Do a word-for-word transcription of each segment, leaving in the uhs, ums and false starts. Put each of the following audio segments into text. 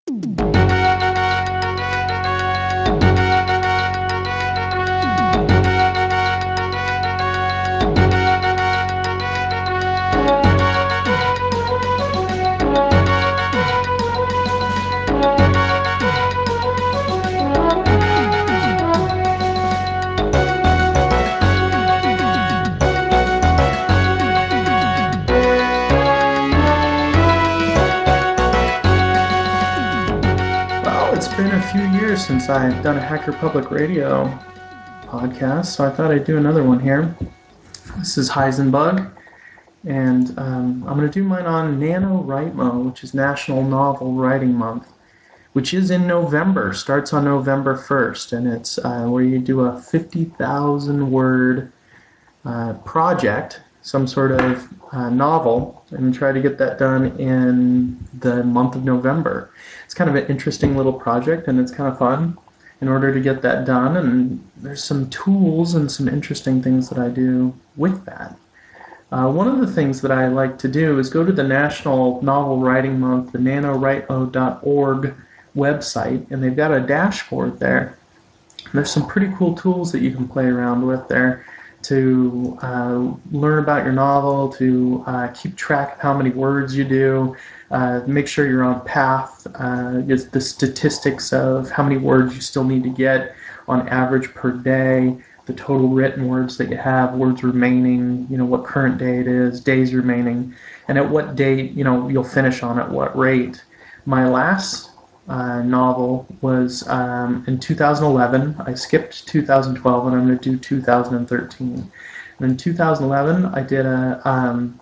Well, it's been a few years since I've done a Hacker Public Radio podcast, so I thought I'd do another one here. This is Heisenbug, and um, I'm going to do mine on NaNoWriMo, which is National Novel Writing Month, which is in November, starts on November first, and it's uh, where you do a fifty thousand word uh, project, some sort of uh, novel, and try to get that done in the month of November. It's kind of an interesting little project, and it's kind of fun in order to get that done. And there's some tools and some interesting things that I do with that. Uh, one of the things that I like to do is go to the National Novel Writing Month, the nanowritemo dot org website, and they've got a dashboard there. There's some pretty cool tools that you can play around with there to uh, learn about your novel, to uh, keep track of how many words you do, uh, make sure you're on path, uh, the statistics of how many words you still need to get on average per day, the total written words that you have, words remaining, you know, what current day it is, days remaining, and at what date, you know, you'll finish on at what rate. My last uh, novel was um, in two thousand eleven. I skipped two thousand twelve, and I'm going to do two thousand thirteen. And in two thousand eleven, I did a um,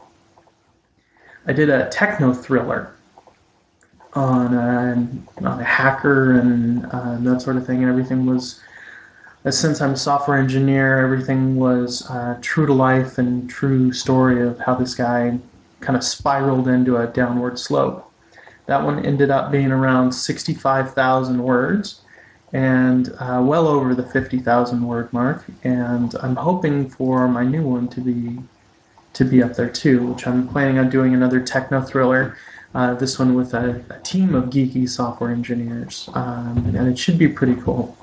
I did a techno thriller on a, on a hacker and uh, that sort of thing. And everything was, since I'm a software engineer, everything was uh, true to life and true story of how this guy kind of spiraled into a downward slope. That one ended up being around sixty-five thousand words and uh, well over the fifty thousand word mark. And I'm hoping for my new one to be to be up there too, which I'm planning on doing another techno thriller. Uh, this one with a, a team of geeky software engineers, um, and it should be pretty cool.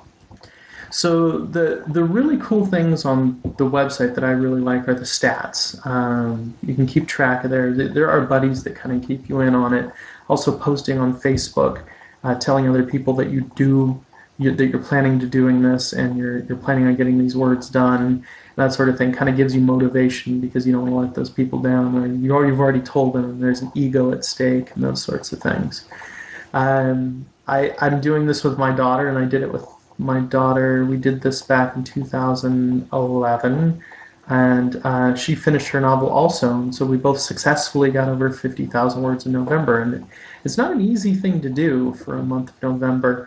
So the the really cool things on the website that I really like are the stats. Um, you can keep track of there. There are buddies that kind of keep you in on it. Also posting on Facebook, uh, telling other people that you do you, that you're planning to doing this and you're you're planning on getting these words done. That sort of thing kind of gives you motivation because you don't want to let those people down, or you already, you've already told them there's an ego at stake and those sorts of things. Um, I, I'm doing this with my daughter, and I did it with my daughter. We did this back in two thousand eleven, and uh, she finished her novel also. And so we both successfully got over fifty thousand words in November. And it's not an easy thing to do for a month of November.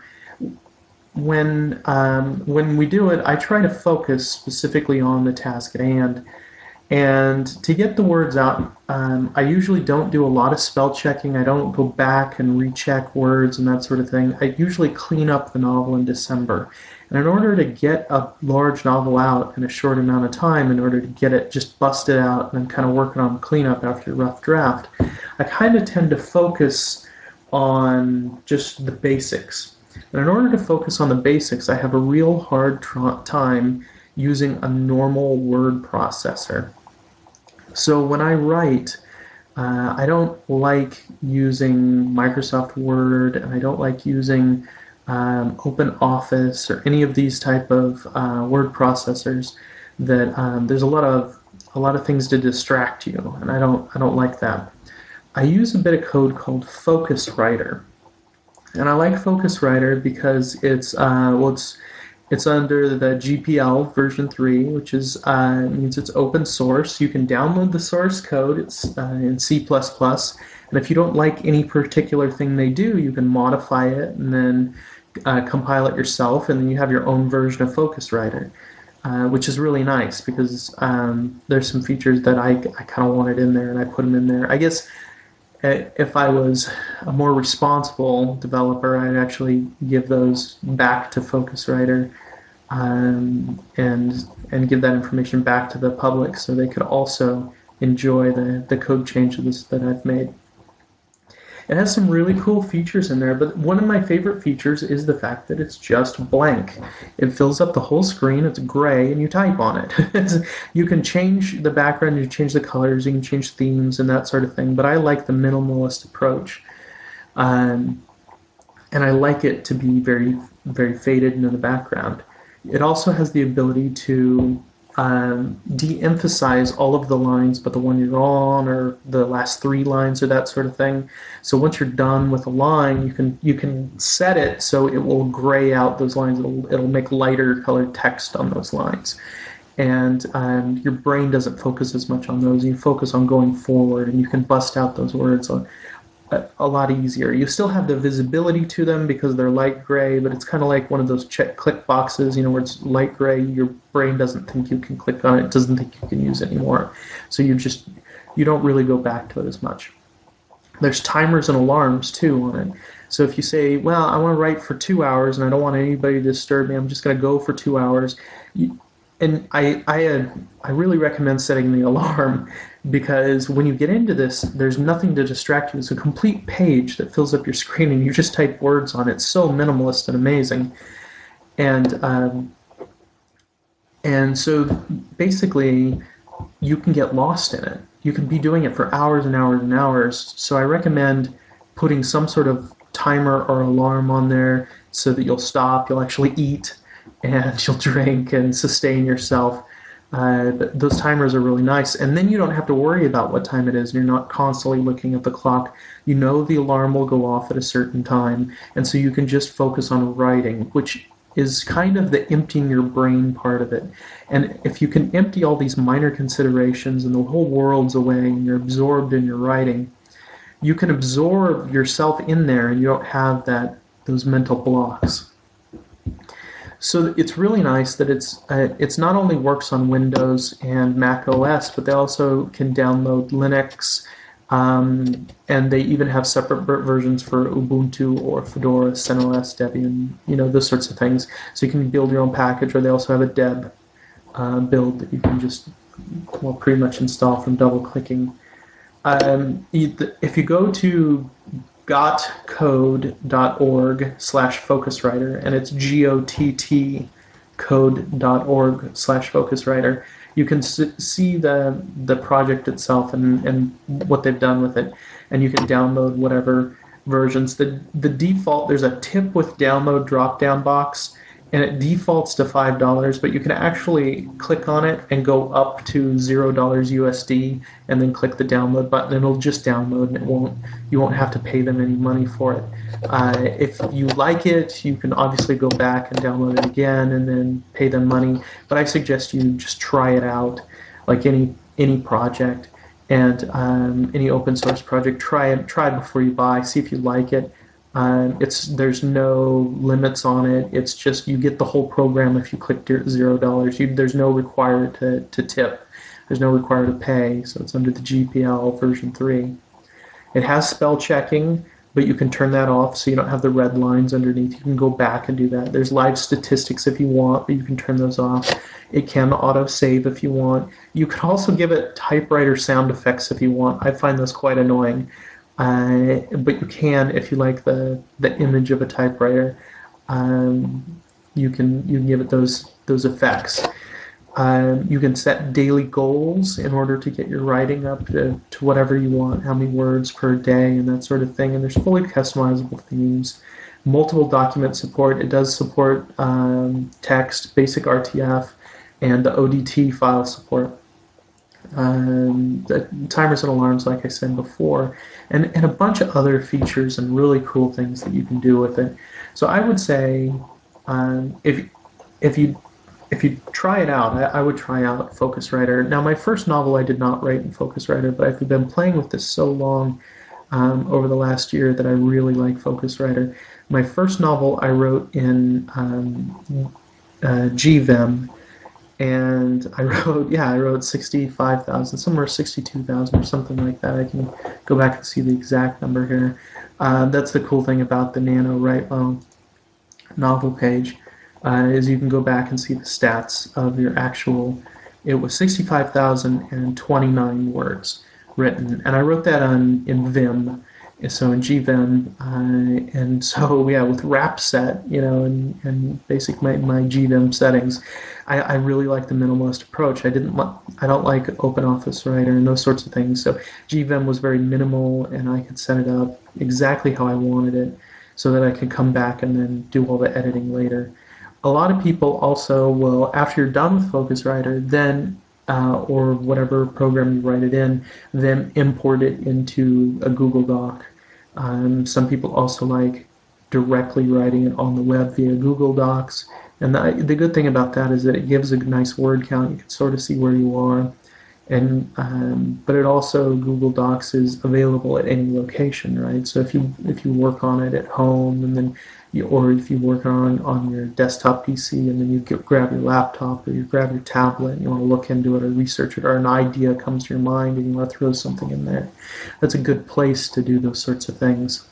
When um, when we do it, I try to focus specifically on the task at hand. And to get the words out, um, I usually don't do a lot of spell checking. I don't go back and recheck words and that sort of thing. I usually clean up the novel in December. And in order to get a large novel out in a short amount of time, in order to get it just busted out and then kind of working on cleanup after a rough draft, I kind of tend to focus on just the basics. And in order to focus on the basics, I have a real hard tr- time using a normal word processor. So when I write, uh, I don't like using Microsoft Word, and I don't like using um, Open Office or any of these type of uh, word processors. That um, there's a lot of a lot of things to distract you, and I don't I don't like that. I use a bit of code called Focuswriter, and I like Focuswriter because it's uh, well, it's it's under the G P L version three, which is uh, means it's open source. You can download the source code. It's uh, in C plus plus, and if you don't like any particular thing they do, you can modify it and then uh, compile it yourself, and then you have your own version of Focuswriter, uh, which is really nice because um, there's some features that I, I kind of wanted in there, and I put them in there. I guess if I was a more responsible developer, I'd actually give those back to Focuswriter um, and and give that information back to the public so they could also enjoy the, the code changes that I've made. It has some really cool features in there, but one of my favorite features is the fact that it's just blank. It fills up the whole screen, it's gray, and you type on it. You can change the background, you can change the colors, you can change themes and that sort of thing, but I like the minimalist approach. Um, and I like it to be very, very faded into the background. It also has the ability to um, de-emphasize all of the lines but the one you're on, or the last three lines, or that sort of thing. So once you're done with a line, you can you can set it so it will gray out those lines. It'll, it'll make lighter colored text on those lines. And um, your brain doesn't focus as much on those. You focus on going forward, and you can bust out those words on, a, a lot easier. You still have the visibility to them because they're light gray, but it's kind of like one of those check click boxes, you know, where it's light gray. Your brain doesn't think you can click on it, doesn't think you can use it anymore. So you just you don't really go back to it as much. There's timers and alarms too on it. So if you say, well, I want to write for two hours and I don't want anybody to disturb me, I'm just going to go for two hours. You, and I I uh, I really recommend setting the alarm, because when you get into this, there's nothing to distract you. It's a complete page that fills up your screen, and you just type words on it. It's so minimalist and amazing. And um, and so basically, you can get lost in it. You can be doing it for hours and hours and hours. So I recommend putting some sort of timer or alarm on there so that you'll stop, you'll actually eat, and you'll drink and sustain yourself. Uh, those timers are really nice. And then you don't have to worry about what time it is. You're not constantly looking at the clock. You know the alarm will go off at a certain time. And so you can just focus on writing, which is kind of the emptying your brain part of it. And if you can empty all these minor considerations and the whole world's away and you're absorbed in your writing, you can absorb yourself in there and you don't have that those mental blocks. So it's really nice that it's uh, it's not only works on Windows and Mac O S, but they also can download Linux, um, and they even have separate versions for Ubuntu or Fedora, CentOS, Debian, you know, those sorts of things. So you can build your own package, or they also have a deb uh, build that you can just, well, pretty much install from double clicking. Um, if you go to gottcode.org slash focuswriter, and it's G O T T code.org slash focuswriter, you can see the the project itself and, and what they've done with it, and you can download whatever versions. The the default, there's a tip with download drop down box, and it defaults to five dollars, but you can actually click on it and go up to zero dollars U S D, and then click the download button, and it'll just download, and it won't you won't have to pay them any money for it. Uh, if you like it, you can obviously go back and download it again and then pay them money. But I suggest you just try it out, like any any project, and um, any open source project. Try it, try it before you buy. See if you like it. Um, it's there's no limits on it. It's just you get the whole program if you click zero dollars. You, there's no required to, to tip. There's no required to pay. So it's under the G P L version three. It has spell checking, but you can turn that off so you don't have the red lines underneath. You can go back and do that. There's live statistics if you want, but you can turn those off. It can auto-save if you want. You can also give it typewriter sound effects if you want. I find those quite annoying. Uh, but you can, if you like the, the image of a typewriter, um, you can you can give it those those effects. Um, you can set daily goals in order to get your writing up to, to whatever you want, how many words per day, and that sort of thing. And there's fully customizable themes, multiple document support. It does support um, text, basic R T F, and the O D T file support. Um, the timers and alarms, like I said before, and, and a bunch of other features and really cool things that you can do with it. So I would say, um, if if you if you try it out, I, I would try out Focuswriter. Now, my first novel I did not write in Focuswriter, but I've been playing with this so long um, over the last year that I really like Focuswriter. My first novel I wrote in um, uh, G Vim, and I wrote, yeah, I wrote sixty-five thousand, somewhere sixty-two thousand or something like that. I can go back and see the exact number here. Uh, that's the cool thing about the NaNoWriMo novel page, uh, is you can go back and see the stats of your actual. It was sixty-five thousand twenty-nine words written, and I wrote that on in Vim, So in G Vim, uh, and so yeah, with Rapset, you know, and, and basic my, my G Vim settings, I, I really like the minimalist approach. I didn't li- I don't like OpenOffice Writer and those sorts of things. So G Vim was very minimal, and I could set it up exactly how I wanted it, so that I could come back and then do all the editing later. A lot of people also will, after you're done with Focuswriter, then uh, or whatever program you write it in, then import it into a Google Doc. Um, some people also like directly writing it on the web via Google Docs. And the, the good thing about that is that it gives a nice word count. You can sort of see where you are. And um, but it also, Google Docs is available at any location, right? So if you if you work on it at home, and then you, or if you work on on your desktop P C, and then you get, grab your laptop or you grab your tablet and you want to look into it or research it, or an idea comes to your mind and you want to throw something in there, that's a good place to do those sorts of things.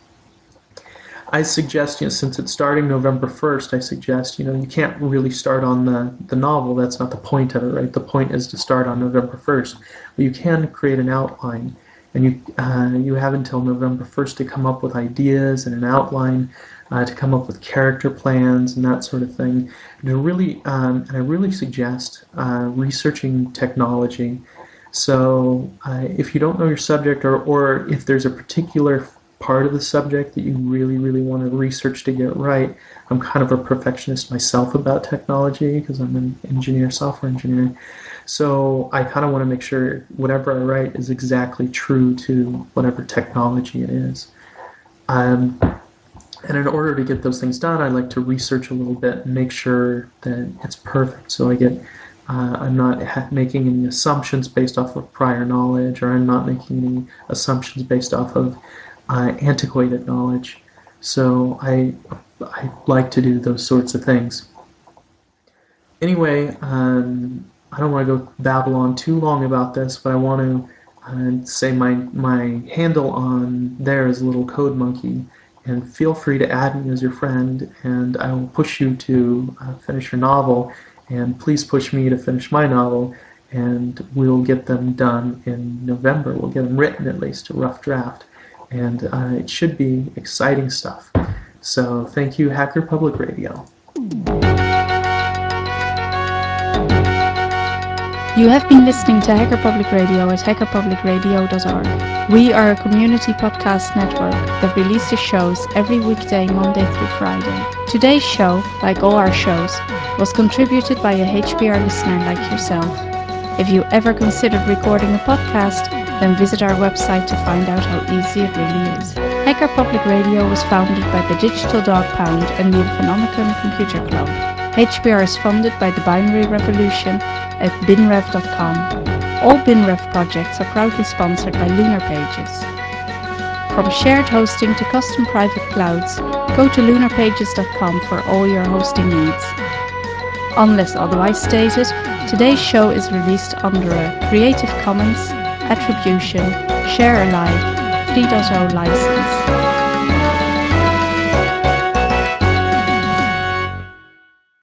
I suggest, you know, since it's starting November first, I suggest, you know, you can't really start on the, the novel. That's not the point of it, right? The point is to start on November first. But you can create an outline, and you uh, you have until November first to come up with ideas and an outline, uh, to come up with character plans and that sort of thing. And to really, um, and I really suggest uh, researching technology. So uh, if you don't know your subject, or, or if there's a particular part of the subject that you really, really want to research to get right. I'm kind of a perfectionist myself about technology because I'm an engineer, software engineer. So I kind of want to make sure whatever I write is exactly true to whatever technology it is. Um, and in order to get those things done, I like to research a little bit and make sure that it's perfect. So I get, uh, I'm not ha- making any assumptions based off of prior knowledge, or I'm not making any assumptions based off of uh, antiquated knowledge. So I, I like to do those sorts of things. Anyway, um, I don't want to go babble on too long about this, but I want to uh, say my my handle on there is Little Code Monkey, and feel free to add me as your friend, and I will push you to uh, finish your novel, and please push me to finish my novel, and we'll get them done in November. We'll get them written, at least a rough draft, and uh, it should be exciting stuff. So thank you, Hacker Public Radio. You have been listening to Hacker Public Radio at hacker public radio dot org. We are a community podcast network that releases shows every weekday, Monday through Friday. Today's show, like all our shows, was contributed by a H P R listener like yourself. If you ever considered recording a podcast, then visit our website to find out how easy it really is. Hacker Public Radio was founded by the Digital Dog Pound and the Infonomicon Computer Club. H P R is funded by the Binary Revolution at binrev dot com. All BinRev projects are proudly sponsored by Lunar Pages. From shared hosting to custom private clouds, go to lunar pages dot com for all your hosting needs. Unless otherwise stated, today's show is released under a Creative Commons Attribution Share Alike three point oh license.